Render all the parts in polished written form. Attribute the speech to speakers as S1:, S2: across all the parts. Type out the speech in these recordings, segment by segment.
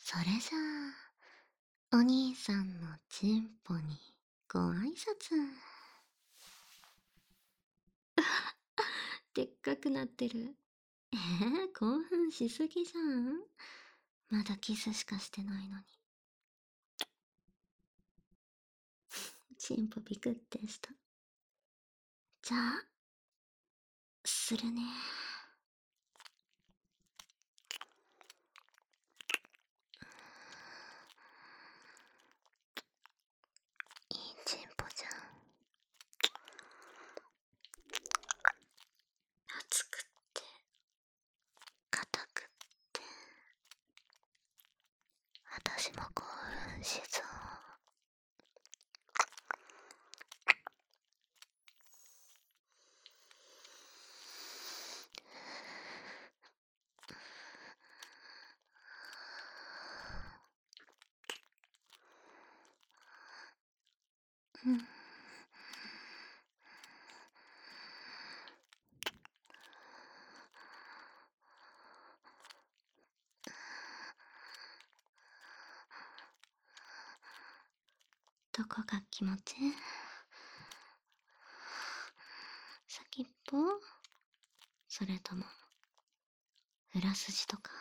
S1: それじゃあ、お兄さんのチンポにご挨拶。でっかくなってる。興奮しすぎじゃん。まだキスしかしてないのに。チンポビクってした。じゃあ、するね。いいチンポじゃん。熱くって硬くって私も興奮しそう。うん。どこが気持ちいい？先っぽ？それとも裏筋とか？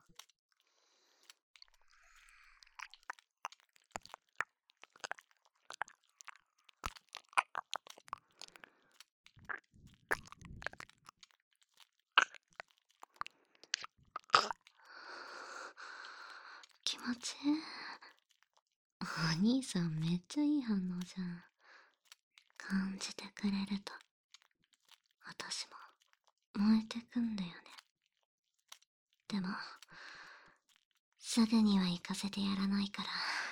S1: 気持ちいい。お兄さんめっちゃいい反応じゃん。感じてくれると私も燃えてくんだよね。でもすぐには行かせてやらないから。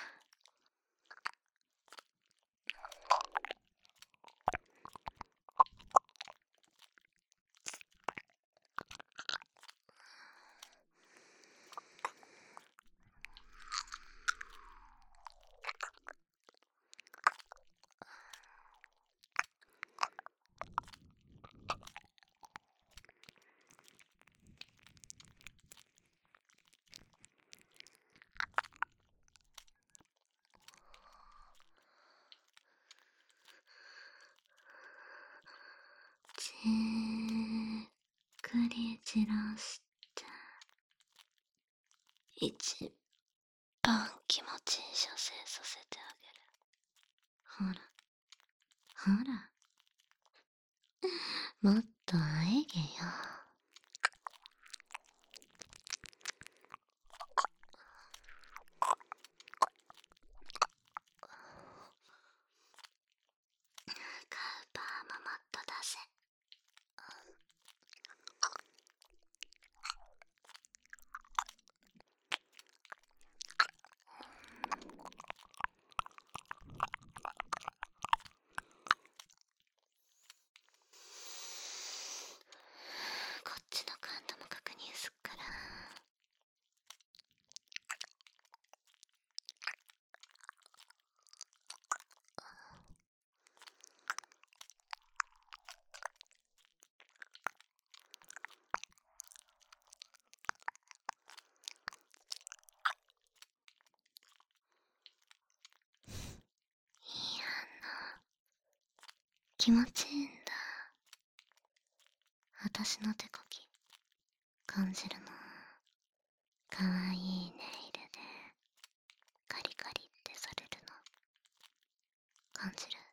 S1: じっくりじらして一番気持ちいい射精させてあげる。ほらほら、もっとあえげよ。カウパーももっと出せ。こっちの感度も確認すっから。いい反応。気持ちいいんだ。私の手こき感じるの？かわいいネイルでカリカリってされるの感じる？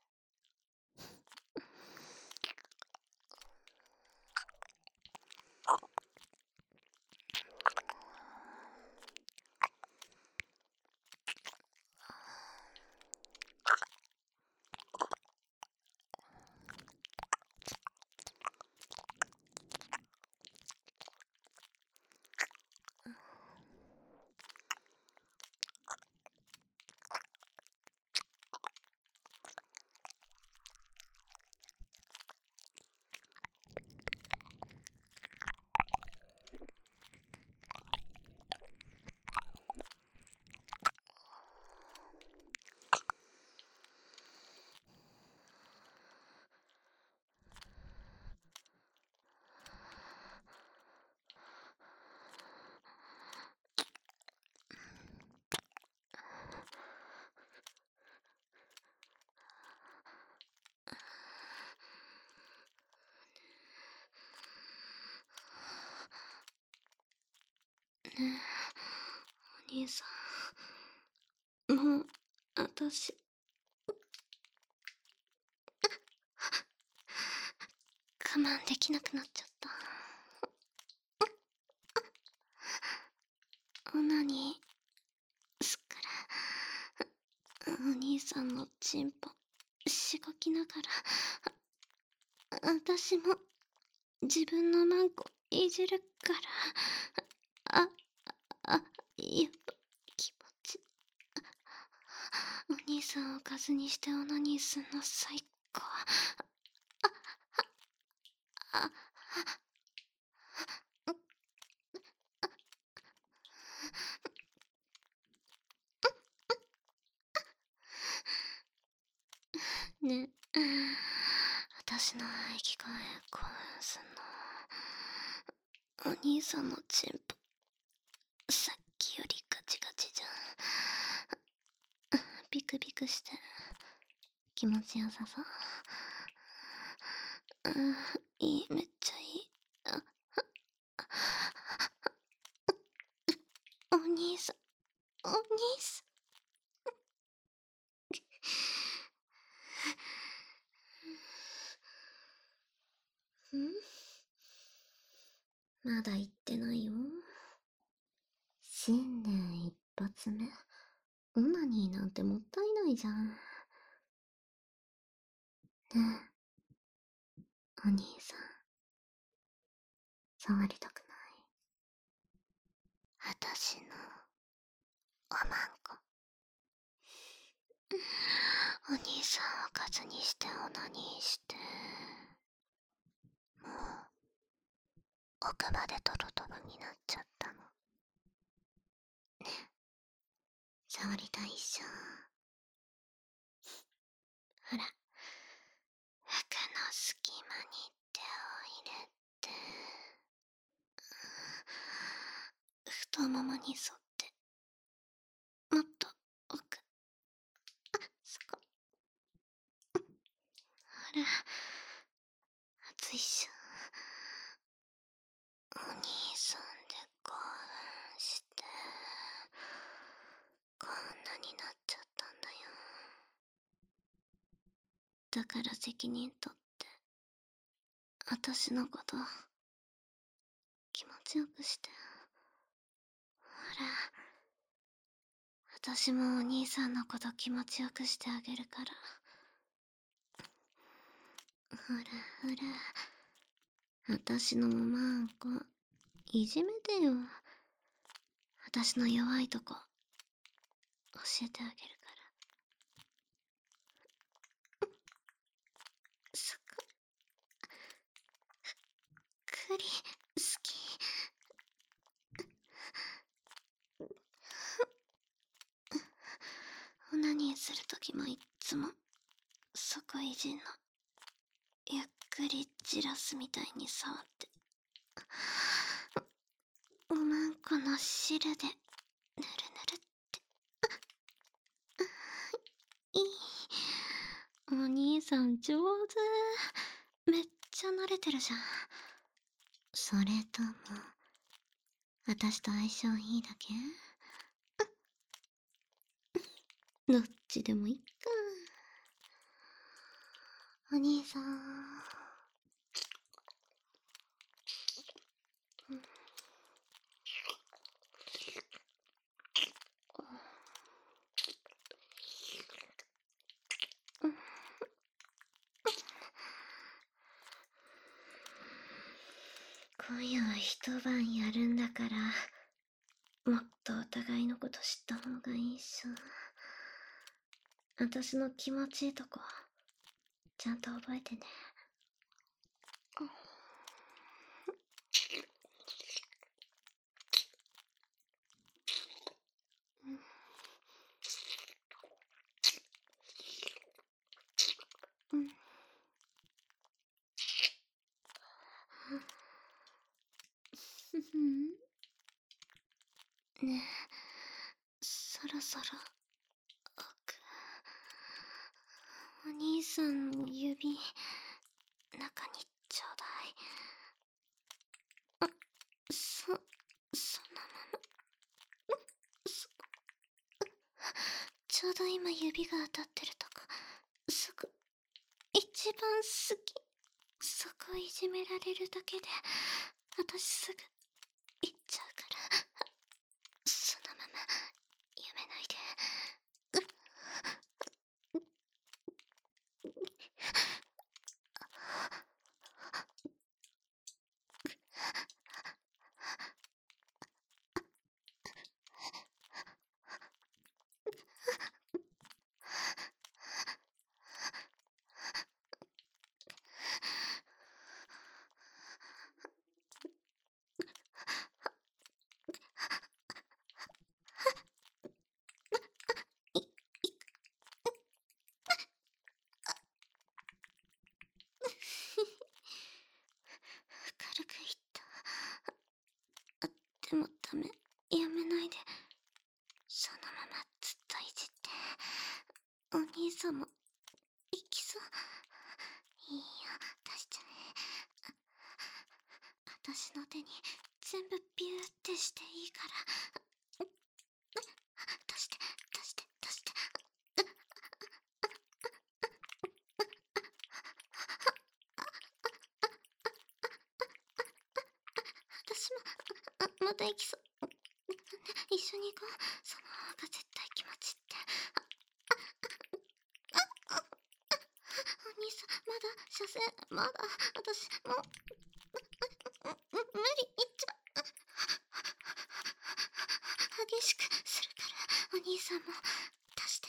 S1: ねえ、お兄さん。もう、私、我慢できなくなっちゃった。オナニー、すっから、お兄さんのチンポ、しごきながら、私も、自分のマンコ、いじるから、あ、やっぱ、気持ち。お兄さんをおかずにしてオナニーすんの最高。あ、ね、私の息声興奮すんの。お兄さんのチンポ、さっきよりガチガチじゃん。ビクビクして、気持ちよさそう。いい、めっちゃいい。お兄さん、お兄さん。まだ言ってないよ。新年一発目。オナニーなんてもったいないじゃん。ねえ、お兄さん、触りたくない？私の、おまんこ。お兄さんをおかずにしてオナニーして、もう、奥までトロトロになっちゃったの。ね、触りたいっしょ。ほら、服の隙間に手を入れて、太ももに沿って、もっと奥。そこ。ほら、熱いっしょ。お兄さんで興奮して、こんなになっちゃったんだよ。だから責任取って、私のこと、気持ちよくして。ほら、私もお兄さんのこと気持ちよくしてあげるから。ほらほら、私のおまんこ、いじめてよ。私の弱いとこ、教えてあげるから。そこ、クリ、好き。オナニーするときもいっつも、そこいじんの。ゆっくりじらすみたいに触って。おまんこの汁で、ぬるぬるって。いい。お兄さん上手。めっちゃ慣れてるじゃん。それとも、私と相性いいだけ？どっちでもいいか。お兄さん。今夜は一晩やるんだから、もっとお互いのこと知った方がいいっしょ。私の気持ちいいとこ、ちゃんと覚えてね。うん。ふふん。ねえ、そろそろ、奥。お兄さんの指、中にちょうだい。そのまま。 ちょうど今指が当たってるとこ、そこ、一番好き。そこいじめられるだけで、私すぐ行っちゃうから、そのままやめないで。軽く言った。でもダメ。やめないで。そのままずっといじって。お兄さんも行きそう。いいよ、出しちゃえ。私の手に全部ビューってしていいから。出して、出して、出して。私も、また行きそう。一緒に行こう。その方が絶対気持ちって。お兄さん、まだ車線、まだ、私、もう、無理、いっちゃう。激しくするから、お兄さんも、出して。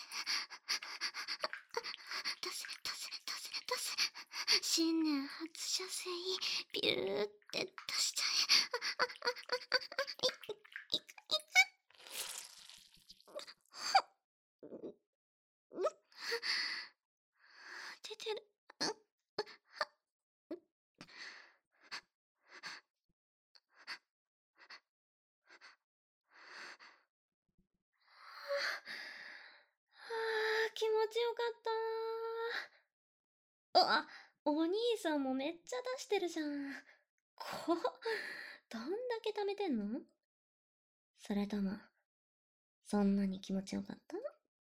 S1: 出せ、出せ、出せ、出せ。新年初射精、ビューって出しちゃえ。出てる。気持ちよかったー。お兄さんもめっちゃ出してるじゃん。どんだけ貯めてんの？それとも、そんなに気持ちよかった？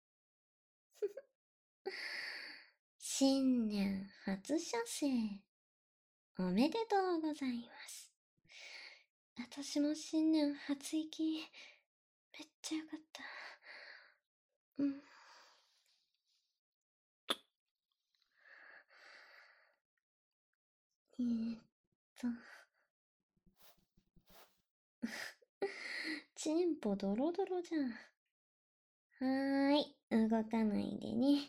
S1: 新年初射精、おめでとうございます。私も新年初息、めっちゃよかった。うん。と、チンポドロドロじゃん。はーい、動かないでね。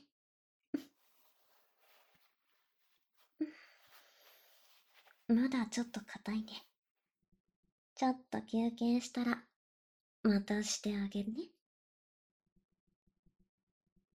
S1: まだちょっと硬いね。ちょっと休憩したら、またしてあげるね。